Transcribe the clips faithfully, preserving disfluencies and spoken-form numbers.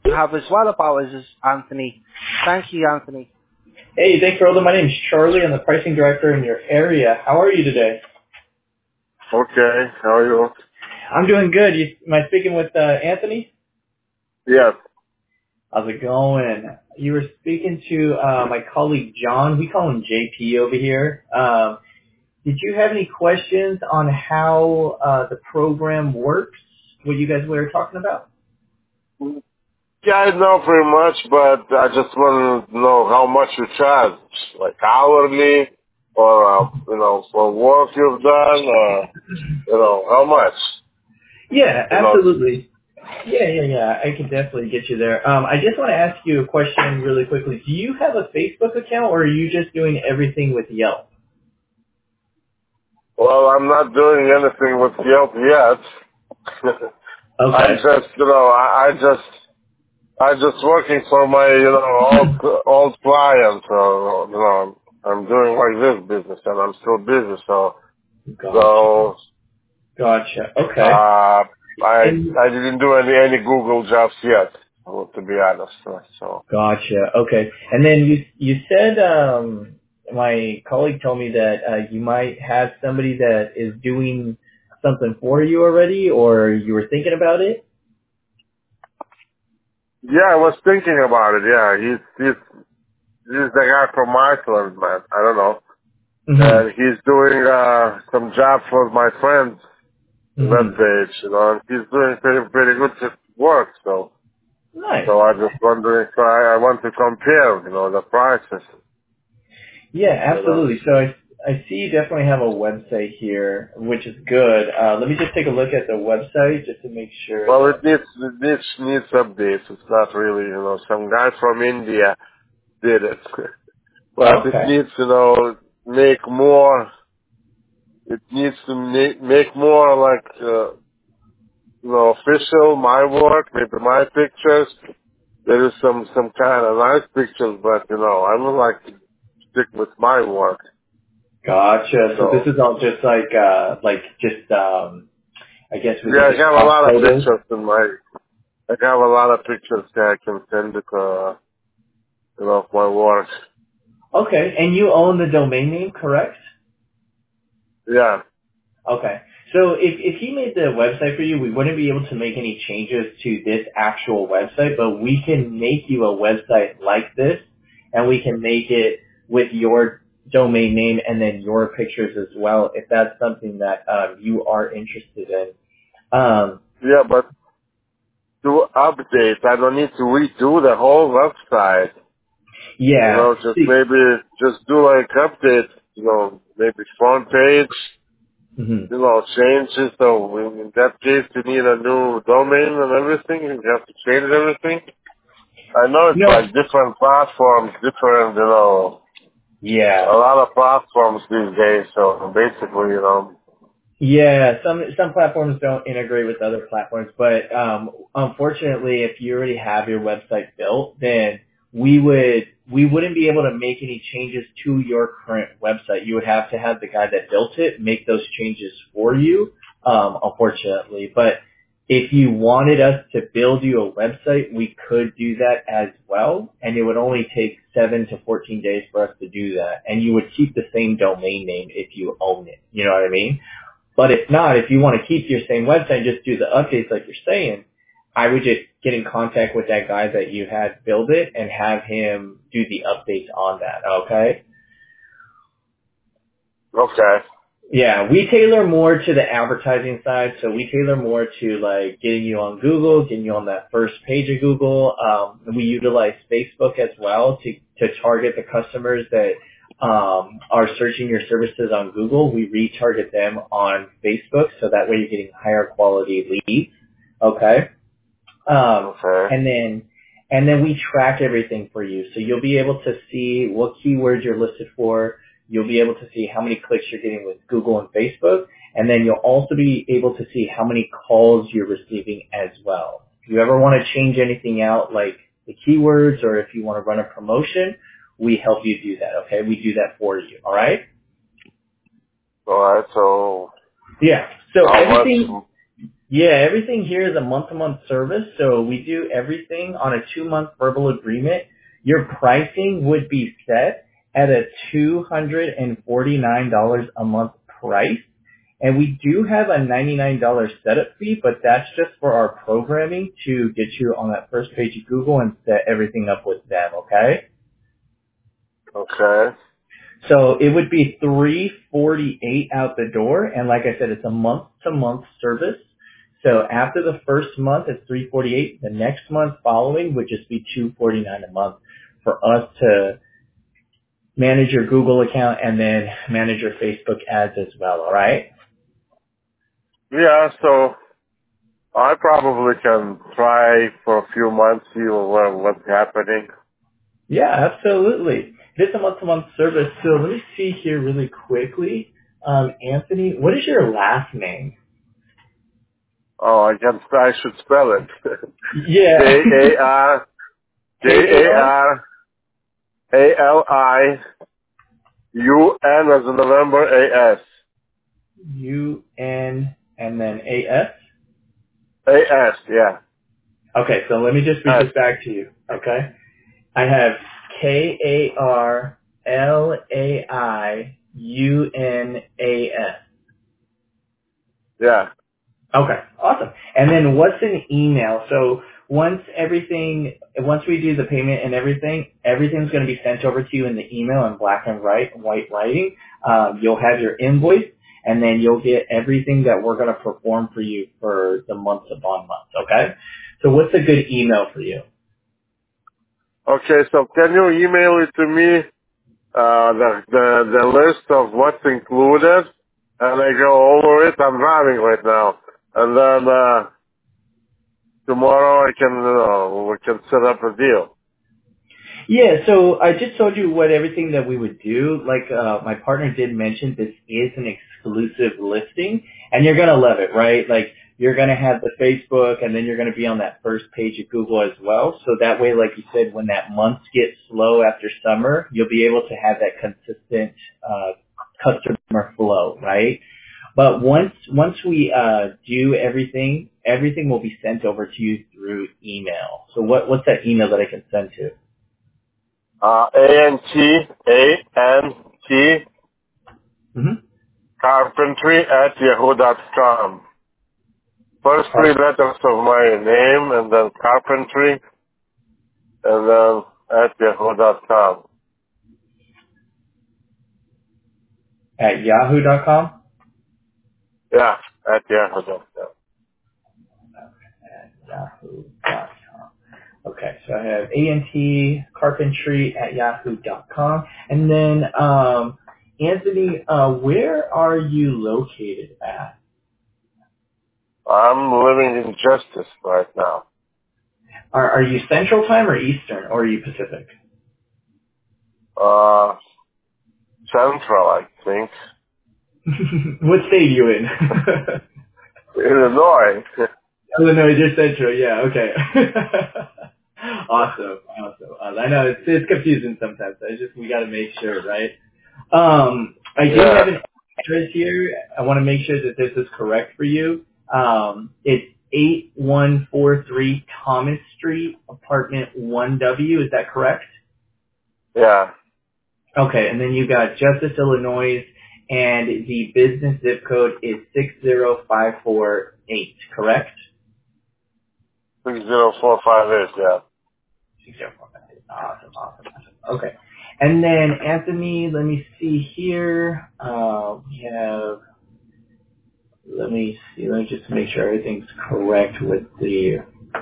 have as well about us is Anthony. Thank you, Anthony. Hey, thanks for holding. My name is Charlie. I'm the pricing director in your area. How are you today? Okay, how are you? I'm doing good. You, am I speaking with uh, Anthony? Yes. How's it going? You were speaking to uh, my colleague John. We call him J P over here. Um, did you have any questions on how uh, the program works? What you guys were talking about? Yeah, I know pretty much, but I just want to know how much you charge, like hourly, or uh, you know, for work you've done, or you know, how much? Yeah, You know. absolutely. Yeah, yeah, yeah. I can definitely get you there. Um, I just want to ask you a question really quickly. Do you have a Facebook account, or are you just doing everything with Yelp? Well, I'm not doing anything with Yelp yet. I Okay. just, you know, I, I just, I just working for my, you know, old old client. So, you know, I'm doing like this business, and I'm still busy. So, Gotcha. so Gotcha. Okay. Uh, I And I didn't do any any Google jobs yet, well, to be honest. uh, So gotcha. Okay. And then you you said um my colleague told me that uh, you might have somebody that is doing something for you already, or you were thinking about it. yeah, I was thinking about it. Yeah, he's he's he's the guy from Iceland, man. I don't know, Mhm. and he's doing uh some job for my friend's web Mhm. page, you know, and he's doing pretty pretty good work. So Nice. so I just wondering, so I, I want to compare, you know, the prices, Yeah, you know. absolutely. So I I see you definitely have a website here, which is good. Uh, let me just take a look at the website just to make sure Well, it that. needs it needs needs updates. It's not really, you know, some guy from India did it. But it Okay. needs, you know, make more, it needs to make, make more like, uh, you know, official, my work, maybe my pictures. There is some, some kind of nice pictures, but, you know, I would like to stick with my work. Gotcha. So this So, is all just like uh like just um I guess was yeah, it I just have a stock lot of photos? pictures in my, I have a lot of pictures that I can send it, uh, you know, of my work. Okay. And you own the domain name, correct? Yeah. Okay. So if if he made the website for you, we wouldn't be able to make any changes to this actual website, but we can make you a website like this, and we can make it with your domain name and then your pictures as well, if that's something that um, you are interested in. Um, Yeah, but to update, I don't need to redo the whole website. You yeah. know, just See, maybe just do like updates, you know, maybe front page, mhm. you know, changes. So in in that case, you need a new domain and everything. You have to change everything. I know it's No. like different platforms, different, you know, a Yeah. lot of platforms these days. So basically, you know, Yeah, some some platforms don't integrate with other platforms, but um, unfortunately, if you already have your website built, then we would we wouldn't be able to make any changes to your current website. You would have to have the guy that built it make those changes for you, um, unfortunately. But if you wanted us to build you a website, we could do that as well, and it would only take seven to fourteen days for us to do that, and you would keep the same domain name if you own it. You know what I mean? But if not, if you want to keep your same website and just do the updates like you're saying, I would just get in contact with that guy that you had build it and have him do the updates on that, okay? okay, Yeah, we tailor more to the advertising side, so we tailor more to like getting you on Google, getting you on that first page of Google. Um, we utilize Facebook as well to, to target the customers that um, are searching your services on Google. We retarget them on Facebook, so that way you're getting higher quality leads. Okay. Um, okay, and then, and then we track everything for you. So you'll be able to see what keywords you're listed for. You'll be able to see how many clicks you're getting with Google and Facebook. And then you'll also be able to see how many calls you're receiving as well. If you ever want to change anything out, like the keywords, or if you want to run a promotion, we help you do that. Okay. We do that for you. All right. all right. So Yeah. So how everything, much? Yeah, everything here is a month-to-month service, so we do everything on a two-month verbal agreement. Your pricing would be set at a two hundred forty-nine dollars a month price, and we do have a ninety-nine dollars setup fee, but that's just for our programming to get you on that first page of Google and set everything up with them, okay? Okay. So it would be three forty-eight out the door, and like I said, it's a month-to-month service. So after the first month, it's three forty-eight. The next month following would just be two forty-nine a month for us to manage your Google account and then manage your Facebook ads as well. All right? Yeah, so I probably can try for a few months, see what, what's happening. Yeah, absolutely. It's a month-to-month service. So let me see here really quickly. Um, Anthony, what is your last name? Oh, I can, I should spell it. Yeah. J A R J A R A L I U N as in November A S. U N and then A S? A S, yeah. Okay, so let me just read S. this back to you, okay? I have K A R L A I U N A S. Yeah. Okay, awesome. And then what's an email? So once everything, once we do the payment and everything, everything's going to be sent over to you in the email in black and white, white writing. Um, you'll have your invoice, and then you'll get everything that we're going to perform for you for the months of bond months, okay? So what's a good email for you? Okay, so can you email it to me, uh, the, the, the list of what's included, and I go over it? I'm driving right now. And then, uh, tomorrow I can, uh, we can set up a deal. Yeah, so I just told you what everything that we would do. Like uh, my partner did mention, this is an exclusive listing, and you're gonna love it, right? Like you're gonna have the Facebook, and then you're gonna be on that first page of Google as well. So that way, like you said, when that month gets slow after summer, you'll be able to have that consistent uh, customer flow, right? But once once we uh, do everything, everything will be sent over to you through email. So what what's that email that I can send to? Uh, A N T A N T Mm-hmm. carpentry at yahoo dot com. First three letters of my name, and then carpentry, and then at yahoo dot com. At yahoo dot com? Yeah, at yahoo dot com. At yahoo dot com. Okay, so I have A N T carpentry at yahoo dot com. And then, um, Anthony, uh, where are you located at? I'm living in Justice right now. Are, are you Central Time or Eastern, or are you Pacific? Uh, Central, I think. What state are you in? Illinois. Illinois, you're Central, yeah, okay. Awesome, awesome. Uh, I know it's, it's confusing sometimes. I just, we gotta make sure, right? Um, I do Yeah. have an address here. I want to make sure that this is correct for you. Um, it's eight one four three Thomas Street, apartment one W. Is that correct? Yeah. Okay, and then you got Justice, Illinois, and the business zip code is six zero five four eight, correct? six zero four five eight, yeah. six zero four five eight. Awesome, awesome, awesome. Okay. And then, Anthony, let me see here. Uh, we have... Let me see. Let me just make sure everything's correct with the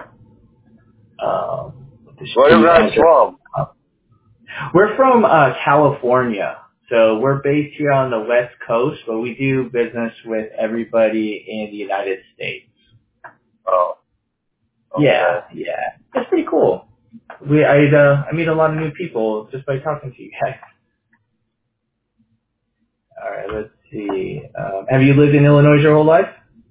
um. With the Where are you guys address. from? We're from uh, California, so we're based here on the West Coast, but we do business with everybody in the United States. Oh. Okay. Yeah, yeah, it's pretty cool. We I uh, I meet a lot of new people just by talking to you guys. All right, let's see. Um, have you lived in Illinois your whole life?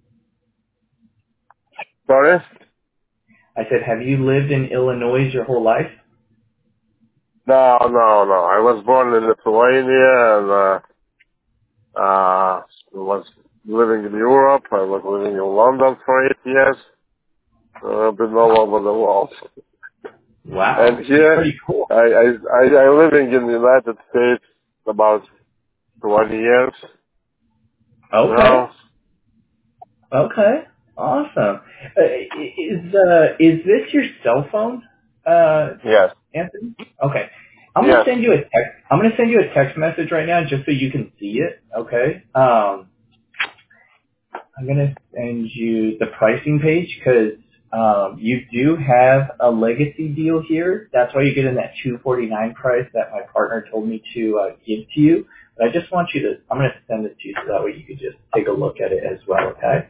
Sorry? I said, have you lived in Illinois your whole life? No, no, no. I was born in Lithuania and, uh, uh, was living in Europe. I was living in London for eight years. Uh, I've been all over the world. Wow. And here, Pretty cool. I, I, I, I'm living in the United States about twenty years. Okay. Now. Okay. Awesome. Uh, is uh is this your cell phone, uh, Yes. Anthony? Okay. I'm Yes. gonna send you a text. I'm gonna send you a text message right now, just so you can see it. Okay. Um, I'm gonna send you the pricing page because um, you do have a legacy deal here. That's why you get in that two forty-nine price that my partner told me to uh, give to you. But I just want you to. I'm gonna send it to you so that way you can just take a look at it as well. Okay.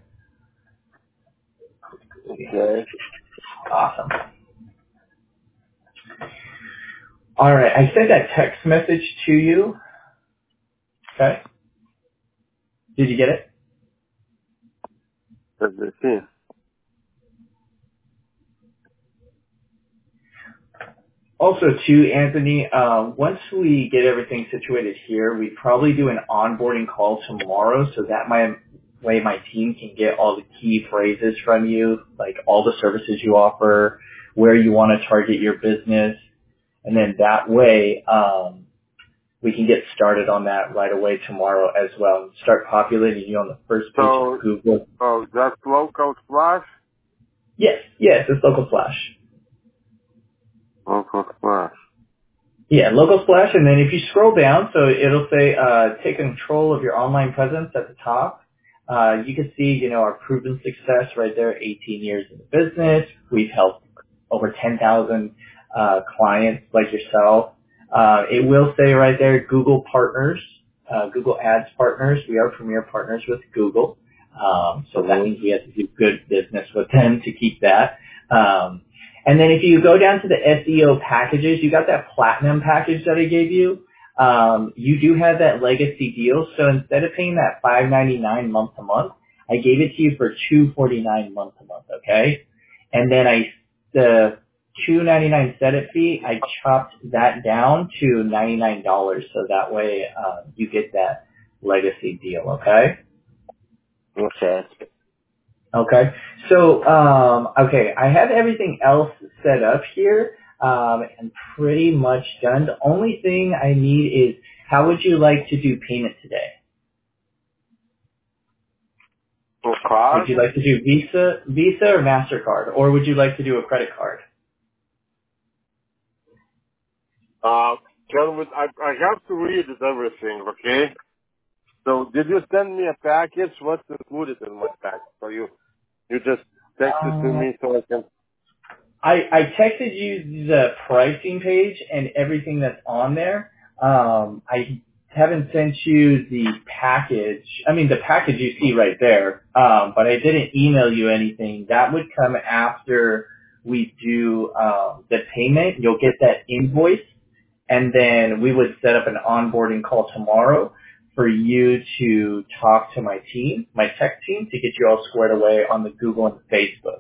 Okay. Awesome. All right, I sent that text message to you. Okay. Did you get it? Let me see. Also, too, Anthony, uh, once we get everything situated here, we probably do an onboarding call tomorrow so that my way my team can get all the key phrases from you, like all the services you offer, where you want to target your business, and then that way um, we can get started on that right away tomorrow as well and start populating you on the first page So, of Google. oh, just local splash? Yes, yes, it's Local Flash. Local splash. Yeah, Local Splash, and then if you scroll down, so it'll say uh, take control of your online presence at the top. Uh, you can see, you know, our proven success right there, eighteen years in the business. We've helped over ten thousand uh, clients like yourself. Uh, it will say right there, Google partners, uh, Google Ads partners. We are premier partners with Google. Um, so that means we have to do good business with them to keep that. Um, And then if you go down to the S E O packages, you got that platinum package that I gave you. Um, you do have that legacy deal. So instead of paying that five ninety-nine month to month, I gave it to you for two forty-nine month to month. Okay. And then I, the two ninety-nine setup fee, I chopped that down to ninety-nine dollars. So that way, uh, you get that legacy deal. Okay. Okay. Okay. So, um, okay, I have everything else set up here, um, and pretty much done. The only thing I need is how would you like to do payment today? For card? Would you like to do Visa, Visa or MasterCard, or would you like to do a credit card? Uh, can we, I, I have to read it everything, okay? So, did you send me a package? What's included in my package? So you, you just text it to Uh, me so I can... I, I texted you the pricing page and everything that's on there. Um, I haven't sent you the package. I mean, the package you see right there, um, but I didn't email you anything. That would come after we do um, the payment. You'll get that invoice, and then we would set up an onboarding call tomorrow for you to talk to my team, my tech team, to get you all squared away on the Google and Facebook.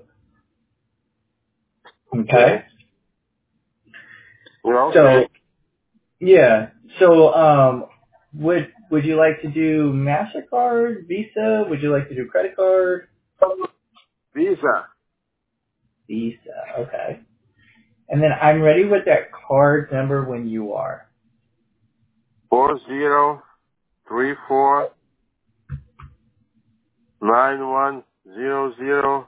Okay? Okay. Well, So, okay. yeah. So, um, would would you like to do MasterCard, Visa? Would you like to do credit card? Visa. Visa. Okay. And then I'm ready with that card number when you are. Four zero three four nine one zero zero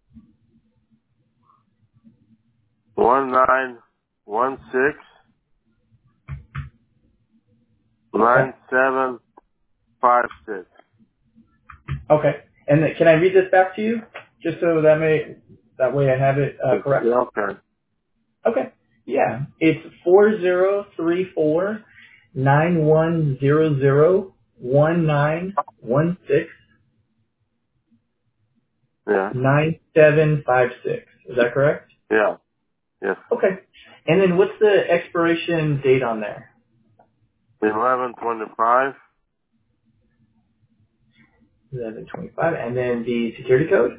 one nine one six Okay. nine seven five six. Okay. And then, can I read this back to you, just so that may that way I have it uh, correct? Yeah, okay. Okay. Yeah. It's four zero three four nine one zero zero one nine one six Yeah. nine seven five six. Is that correct? Yeah. Yes. Okay. And then what's the expiration date on there? Eleven twenty five. eleven twenty-five. And then the security code?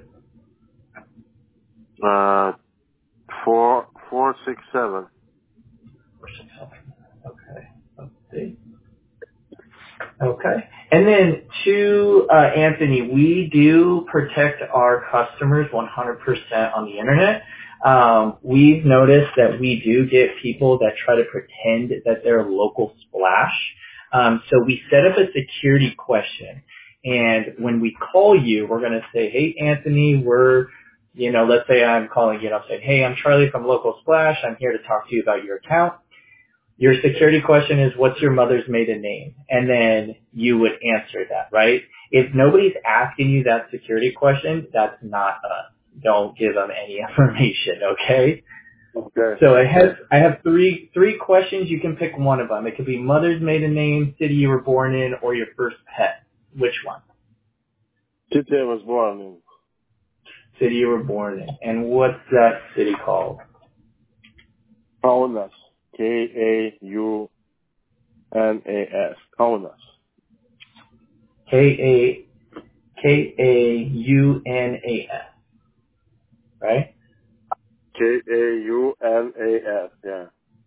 Uh, four four six seven. four six seven. Okay. Let's see. Okay. And then to uh, Anthony, we do protect our customers one hundred percent on the internet. Um, we've noticed that we do get people that try to pretend that they're a local splash. Um, so we set up a security question. And when we call you, we're going to say, hey, Anthony, we're, you know, let's say I'm calling you and I'm saying, hey, I'm Charlie from Local Splash. I'm here to talk to you about your account. Your security question is, what's your mother's maiden name? And then you would answer that, right? If nobody's asking you that security question, that's not us. Don't give them any information, okay? Okay. So I have I have three three questions. You can pick one of them. It could be mother's maiden name, city you were born in, or your first pet. Which one? City I was born in. City you were born in. And what's that city called? Kaunas. K A U N A S. Kaunas. K A K A U N A S. Right? K A U N A S, yeah.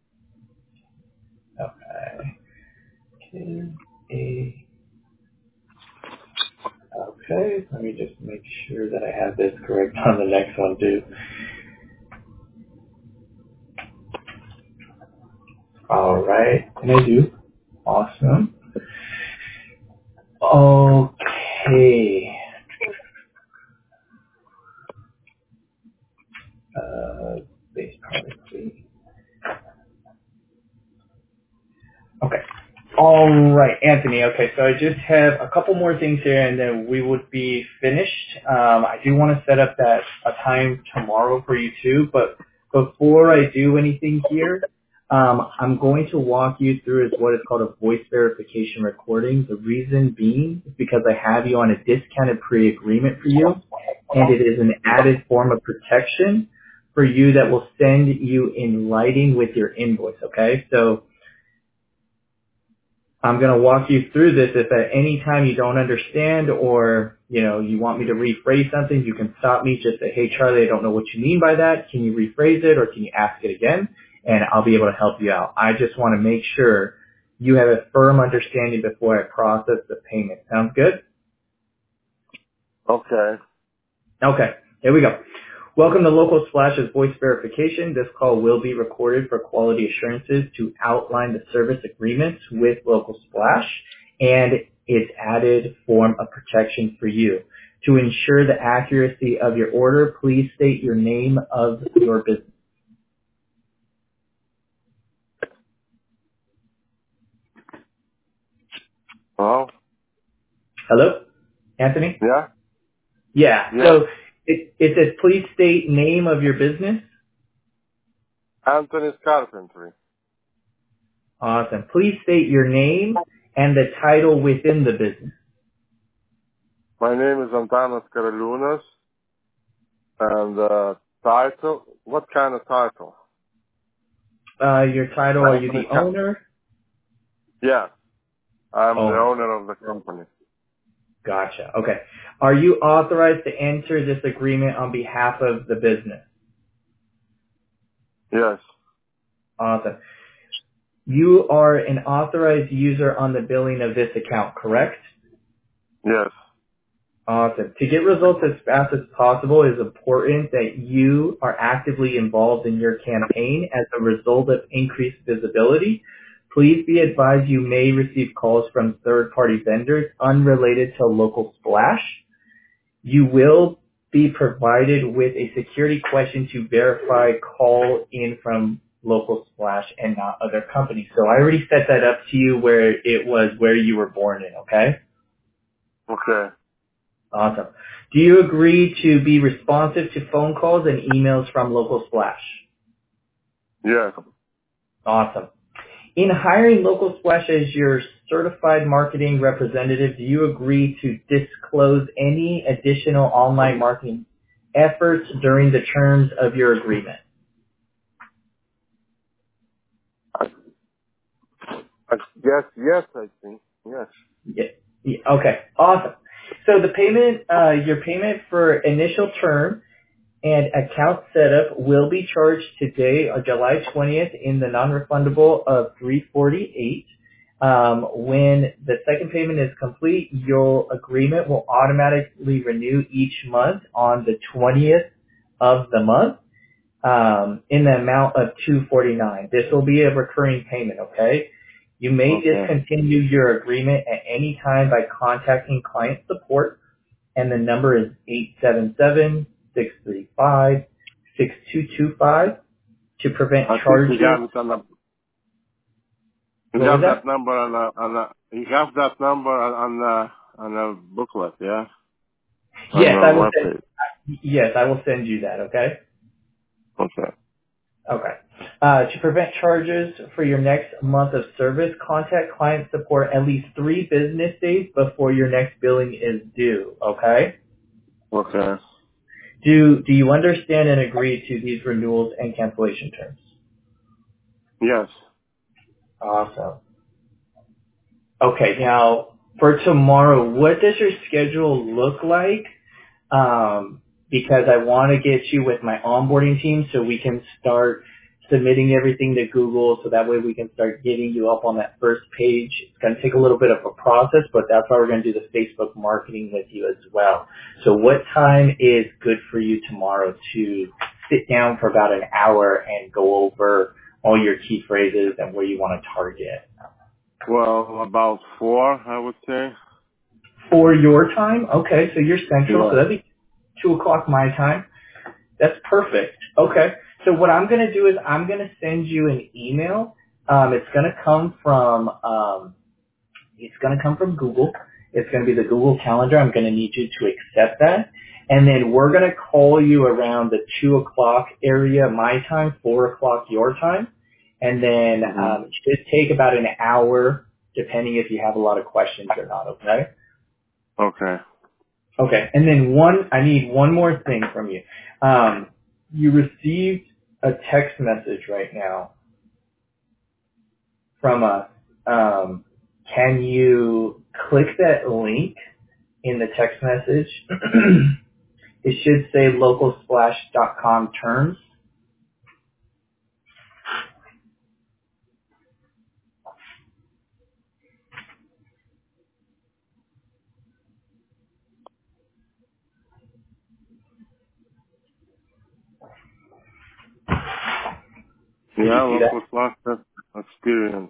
Okay. K A. Okay. Let me just make sure that I have this correct on the next one too. All right. And I do. Awesome. Okay. Uh, base product, please. Okay. All right, Anthony. Okay, so I just have a couple more things here, and then we would be finished. Um, I do want to set up that a time tomorrow for you too, but before I do anything here, um, I'm going to walk you through is what is called a voice verification recording. The reason being is because I have you on a discounted pre-agreement for you, and it is an added form of protection for you that will send you in writing with your invoice. Okay, so I'm going to walk you through this. If at any time you don't understand or, you know, you want me to rephrase something, you can stop me. Just say, hey, Charlie, I don't know what you mean by that. Can you rephrase it or can you ask it again? And I'll be able to help you out. I just want to make sure you have a firm understanding before I process the payment. Sounds good? Okay. Okay. Here we go. Welcome to Local Splash's voice verification. This call will be recorded for quality assurances to outline the service agreements with Local Splash and its added form of protection for you. To ensure the accuracy of your order, please state your name of your business. Hello? Hello? Anthony? Yeah? Yeah. Yeah. So it, it says please state name of your business. Anthony's Carpentry. Awesome. Please state your name and the title within the business. My name is Antanas Karalunas. And uh title? What kind of title? Uh, your title, are you the owner? Yeah. I'm Oh. the owner of the company. Gotcha. Okay. Are you authorized to enter this agreement on behalf of the business? Yes. Awesome. You are an authorized user on the billing of this account, correct? Yes. Awesome. To get results as fast as possible, it is important that you are actively involved in your campaign as a result of increased visibility. Please be advised you may receive calls from third-party vendors unrelated to Local Splash. You will be provided with a security question to verify call in from Local Splash and not other companies. So I already set that up to you where it was where you were born in, okay? Okay. Awesome. Do you agree to be responsive to phone calls and emails from Local Splash? Yes. Awesome. In hiring Local Splash as your certified marketing representative, do you agree to disclose any additional online marketing efforts during the terms of your agreement? I, I guess yes, I think. Yes. Yeah. Yeah. Okay. Awesome. So the payment, uh, your payment for initial term and account setup will be charged today on July twentieth in the non-refundable of three forty-eight. Um, when the second payment is complete, your agreement will automatically renew each month on the twentieth of the month um, in the amount of two hundred forty-nine dollars. This will be a recurring payment, okay? You may Okay. discontinue your agreement at any time by contacting client support, and the number is eight seven seven, six three five, six two two five to prevent I think charges. you have it on the, you What was have that? that number on the, on the, you have that number on, on the, on the booklet, yeah? On Yes, I the will webpage. send. Yes, I will send you that. Okay. Okay. Okay. Uh, to prevent charges for your next month of service, contact client support at least three business days before your next billing is due. Okay. Okay. Do Do you understand and agree to these renewals and cancellation terms? Yes. Awesome. Okay. Now for tomorrow, what does your schedule look like? Um, because I want to get you with my onboarding team so we can start submitting everything to Google so that way we can start getting you up on that first page. It's going to take a little bit of a process, but that's why we're going to do the Facebook marketing with you as well. So what time is good for you tomorrow to sit down for about an hour and go over all your key phrases and where you want to target? Well, about four, I would say. For your time? Okay, so you're central, Yeah. so that'd be two o'clock my time. That's perfect. Okay. So what I'm going to do is I'm going to send you an email. Um, it's going to come from um, it's going to come from Google. It's going to be the Google Calendar. I'm going to need you to accept that, and then we're going to call you around the two o'clock area, my time, four o'clock your time, and then Mm-hmm. um, it should take about an hour, depending if you have a lot of questions or not. Okay. Okay. Okay, and then one, I need one more thing from you. Um, you received a text message right now from us. Um, can you click that link in the text message? It should say local splash dot com terms. Did Yeah, you see that? local cluster experience.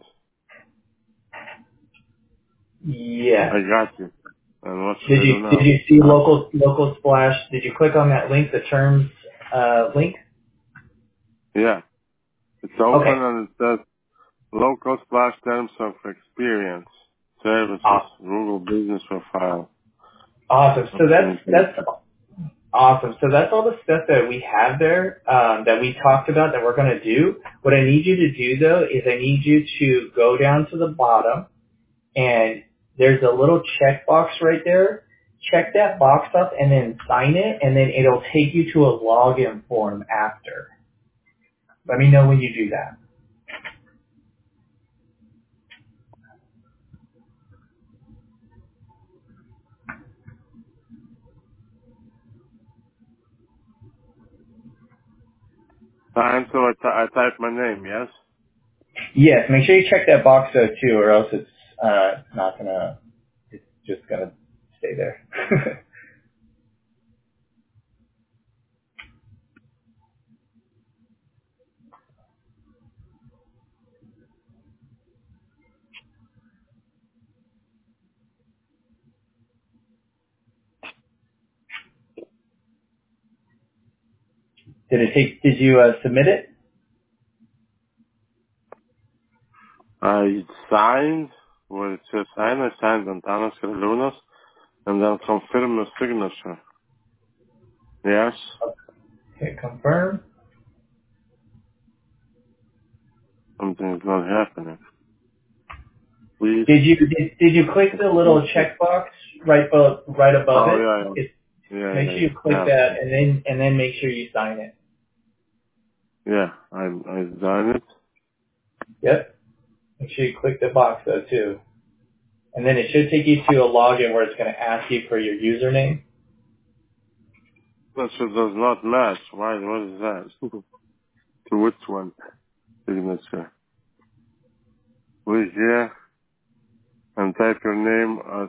Yeah. I got you. And what should Did I you do did now? you see local local splash? Did you click on that link, the terms uh, link? Yeah. It's open Okay. and it says local splash terms of experience, services, Awesome. Google business profile. Awesome. So that's that's Communication. Awesome. So that's all the stuff that we have there um, that we talked about that we're going to do. What I need you to do, though, is I need you to go down to the bottom, and there's a little checkbox right there. Check that box up and then sign it, and then it'll take you to a login form after. Let me know when you do that. Time, so I, t- I type my name, yes? Yes, make sure you check that box, though, too, or else it's uh, not going to, it's just going to stay there. Did it take, did you uh, submit it? I signed, where it says sign, I signed Antanas Karaliūnas, and then confirm the signature. Yes? Okay, confirm. Something is not happening. Please. Did you did, did you click the little checkbox right above right above Oh, it? yeah, It's, yeah. Yeah, make yeah, sure you click yeah. that and then and then make sure you sign it. Yeah, I, I done it. Yep. Make sure you click the box though too. And then it should take you to a login where it's going to ask you for your username. That shit does not match. Why? What is that? To which one? Signature. Please, yeah. and type your name as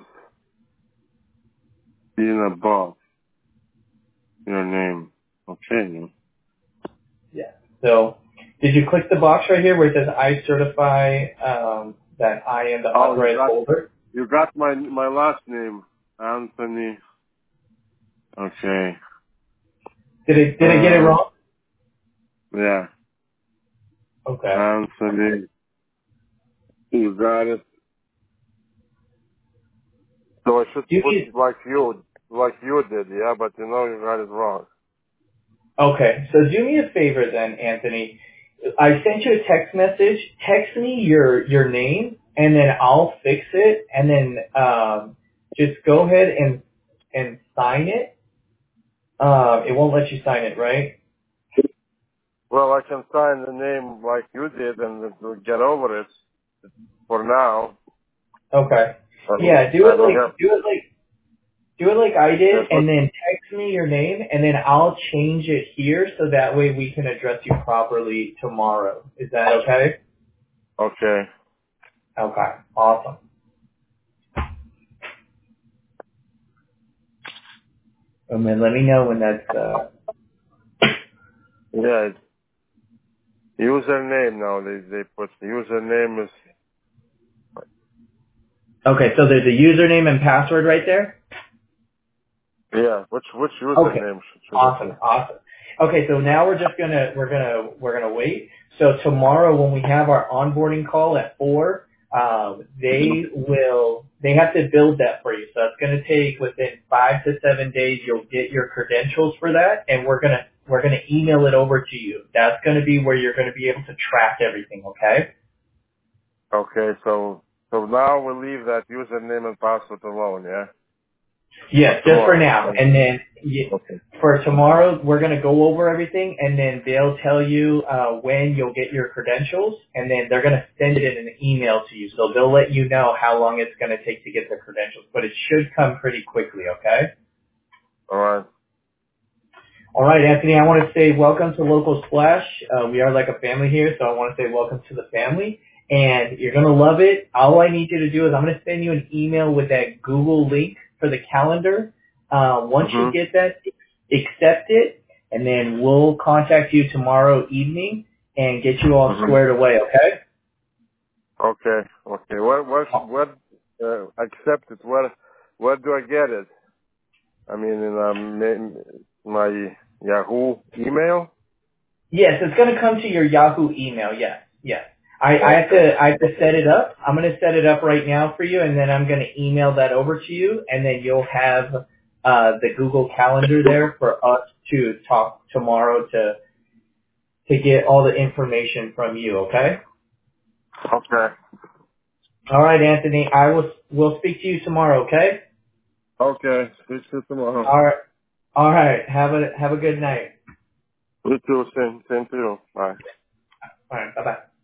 in above your name. Okay. Yeah. So, did you click the box right here where it says I certify um, that I am the Oh, you authorized got, holder? you got my my last name, Anthony. Okay. Did it did I get it Uh, wrong? yeah, Okay. Anthony. You got it. So I should You put can, like you, like you did, yeah. But you know you got it wrong. okay. So do me a favor then, Anthony. I sent you a text message. Text me your your name, and then I'll fix it, and then um, just go ahead and and sign it. Um, it won't let you sign it, right? Well, I can sign the name like you did and get over it for now. Okay. I don't, Yeah, do I it don't like have. do it like do it like I did, That's what, and then text me your name, and then I'll change it here so that way we can address you properly tomorrow. Is that okay? okay. Okay. Awesome. And then let me know when that's uh Yeah. Username now. They they put username is okay, so there's a username and password right there? yeah. Which which Okay. username should, should it Awesome, be? awesome. Okay, so now we're just gonna we're gonna we're gonna wait. So tomorrow when we have our onboarding call at four, um, they will they have to build that for you. So it's gonna take within five to seven days. You'll get your credentials for that, and we're gonna we're gonna email it over to you. That's gonna be where you're gonna be able to track everything. Okay. Okay. So so now we'll leave that username and password alone. Yeah. Yes, For just for tomorrow. now. And then y Okay. for tomorrow, we're going to go over everything, and then they'll tell you uh, when you'll get your credentials, and then they're going to send it in an email to you. So they'll let you know how long it's going to take to get the credentials, but it should come pretty quickly, okay? All right. All right, Anthony, I want to say welcome to Local Splash. Uh, we are like a family here, so I want to say welcome to the family. And you're going to love it. All I need you to do is I'm going to send you an email with that Google link for the calendar. Uh, once you Mhm. get that, accept it, and then we'll contact you tomorrow evening and get you all Mhm. squared away, okay? Okay. Okay. Where where should where uh, accept it? Where where do I get it? I mean in um, ma- my Yahoo email. Yes, it's going to come to your Yahoo email. Yes, yes. I, I have Okay. to I have to set it up. I'm going to set it up right now for you, and then I'm going to email that over to you, and then you'll have uh, the Google Calendar there for us to talk tomorrow to to get all the information from you. Okay. Okay. All right, Anthony. I will. We'll speak to you tomorrow. Okay. Okay. Speak to you tomorrow. All right. All right. Have a have a good night. You too. Same same to you. Bye. All right. Bye bye.